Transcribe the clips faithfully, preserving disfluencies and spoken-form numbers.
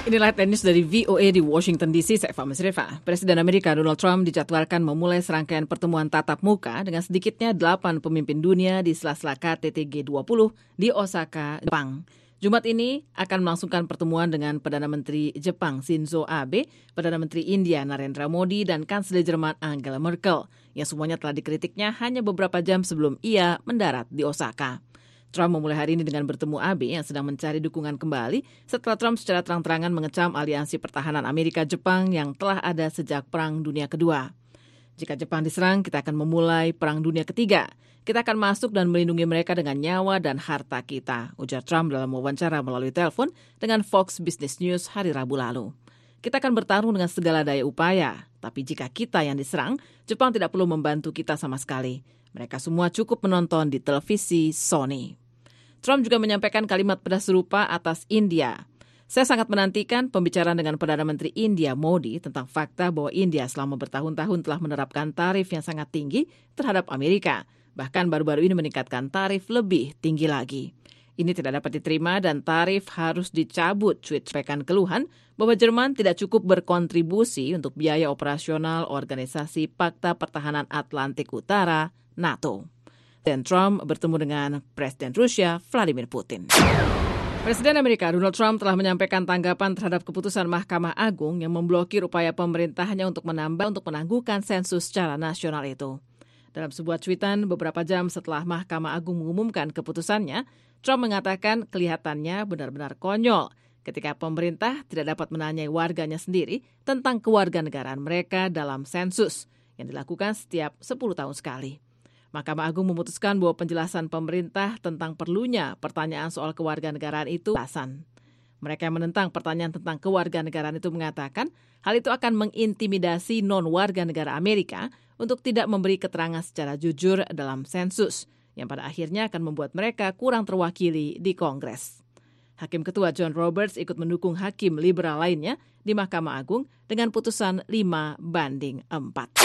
Inilah teknis dari V O A di Washington D C, saya Eva Masrifa. Presiden Amerika Donald Trump dijadwalkan memulai serangkaian pertemuan tatap muka dengan sedikitnya delapan pemimpin dunia di sela-sela K T T G dua puluh di Osaka, Jepang. Jumat ini akan melangsungkan pertemuan dengan Perdana Menteri Jepang Shinzo Abe, Perdana Menteri India Narendra Modi, dan Kanselir Jerman Angela Merkel, yang semuanya telah dikritiknya hanya beberapa jam sebelum ia mendarat di Osaka. Trump memulai hari ini dengan bertemu Abe yang sedang mencari dukungan kembali setelah Trump secara terang-terangan mengecam aliansi pertahanan Amerika-Jepang yang telah ada sejak Perang Dunia Kedua. Jika Jepang diserang, kita akan memulai Perang Dunia Ketiga. Kita akan masuk dan melindungi mereka dengan nyawa dan harta kita, ujar Trump dalam wawancara melalui telepon dengan Fox Business News hari Rabu lalu. Kita akan bertarung dengan segala daya upaya, tapi jika kita yang diserang, Jepang tidak perlu membantu kita sama sekali. Mereka semua cukup menonton di televisi Sony. Trump juga menyampaikan kalimat pedas serupa atas India. Saya sangat menantikan pembicaraan dengan Perdana Menteri India Modi tentang fakta bahwa India selama bertahun-tahun telah menerapkan tarif yang sangat tinggi terhadap Amerika. Bahkan baru-baru ini meningkatkan tarif lebih tinggi lagi. Ini tidak dapat diterima dan tarif harus dicabut, cuitkan keluhan bahwa Jerman tidak cukup berkontribusi untuk biaya operasional Organisasi Pakta Pertahanan Atlantik Utara, NATO. Dan Trump bertemu dengan Presiden Rusia Vladimir Putin. Presiden Amerika Donald Trump telah menyampaikan tanggapan terhadap keputusan Mahkamah Agung yang memblokir upaya pemerintahnya untuk menambah untuk menangguhkan sensus secara nasional itu. Dalam sebuah tweetan beberapa jam setelah Mahkamah Agung mengumumkan keputusannya, Trump mengatakan kelihatannya benar-benar konyol ketika pemerintah tidak dapat menanyai warganya sendiri tentang kewarganegaraan mereka dalam sensus yang dilakukan setiap sepuluh tahun sekali. Mahkamah Agung memutuskan bahwa penjelasan pemerintah tentang perlunya pertanyaan soal kewarganegaraan itu alasan. Mereka yang menentang pertanyaan tentang kewarganegaraan itu mengatakan hal itu akan mengintimidasi non-warga negara Amerika untuk tidak memberi keterangan secara jujur dalam sensus, yang pada akhirnya akan membuat mereka kurang terwakili di Kongres. Hakim Ketua John Roberts ikut mendukung hakim liberal lainnya di Mahkamah Agung dengan putusan lima banding empat.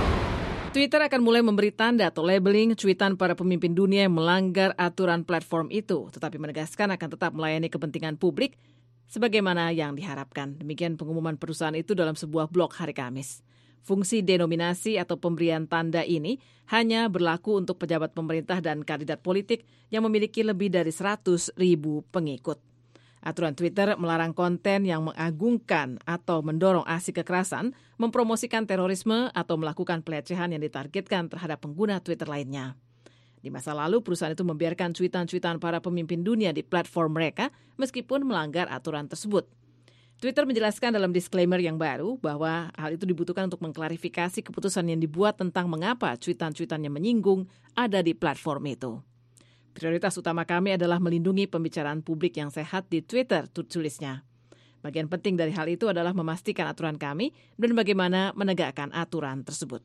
Twitter akan mulai memberi tanda atau labeling cuitan para pemimpin dunia yang melanggar aturan platform itu, tetapi menegaskan akan tetap melayani kepentingan publik sebagaimana yang diharapkan. Demikian pengumuman perusahaan itu dalam sebuah blog hari Kamis. Fungsi denominasi atau pemberian tanda ini hanya berlaku untuk pejabat pemerintah dan kandidat politik yang memiliki lebih dari seratus ribu pengikut. Aturan Twitter melarang konten yang mengagungkan atau mendorong aksi kekerasan, mempromosikan terorisme, atau melakukan pelecehan yang ditargetkan terhadap pengguna Twitter lainnya. Di masa lalu, perusahaan itu membiarkan cuitan-cuitan para pemimpin dunia di platform mereka meskipun melanggar aturan tersebut. Twitter menjelaskan dalam disclaimer yang baru bahwa hal itu dibutuhkan untuk mengklarifikasi keputusan yang dibuat tentang mengapa cuitan-cuitan yang menyinggung ada di platform itu. Prioritas utama kami adalah melindungi pembicaraan publik yang sehat di Twitter, tulisnya. Bagian penting dari hal itu adalah memastikan aturan kami dan bagaimana menegakkan aturan tersebut.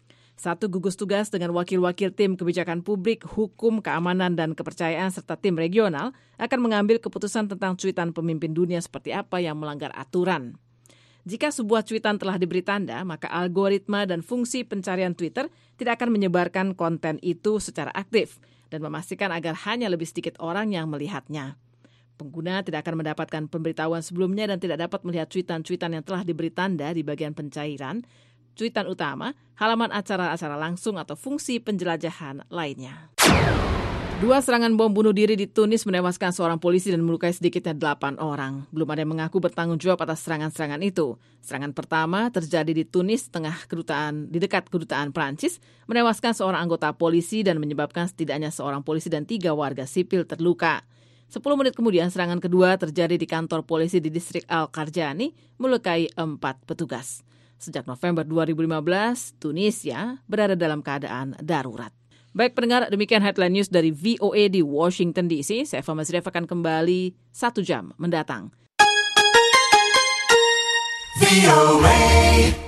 Satu gugus tugas dengan wakil-wakil tim kebijakan publik, hukum, keamanan, dan kepercayaan serta tim regional akan mengambil keputusan tentang cuitan pemimpin dunia seperti apa yang melanggar aturan. Jika sebuah cuitan telah diberi tanda, maka algoritma dan fungsi pencarian Twitter tidak akan menyebarkan konten itu secara aktif dan memastikan agar hanya lebih sedikit orang yang melihatnya. Pengguna tidak akan mendapatkan pemberitahuan sebelumnya dan tidak dapat melihat cuitan-cuitan yang telah diberi tanda di bagian pencairan, cuitan utama, halaman acara-acara langsung atau fungsi penjelajahan lainnya. Dua serangan bom bunuh diri di Tunis menewaskan seorang polisi dan melukai sedikitnya delapan orang. Belum ada yang mengaku bertanggung jawab atas serangan-serangan itu. Serangan pertama terjadi di Tunis, tengah kedutaan di dekat kedutaan Prancis, menewaskan seorang anggota polisi dan menyebabkan setidaknya seorang polisi dan tiga warga sipil terluka. Sepuluh menit kemudian serangan kedua terjadi di kantor polisi di distrik Al-Qarjani, melukai empat petugas. Sejak November dua ribu lima belas, Tunisia berada dalam keadaan darurat. Baik pendengar, demikian headline news dari V O A di Washington D C. Saya Eva Masrifa akan kembali satu jam mendatang. V O A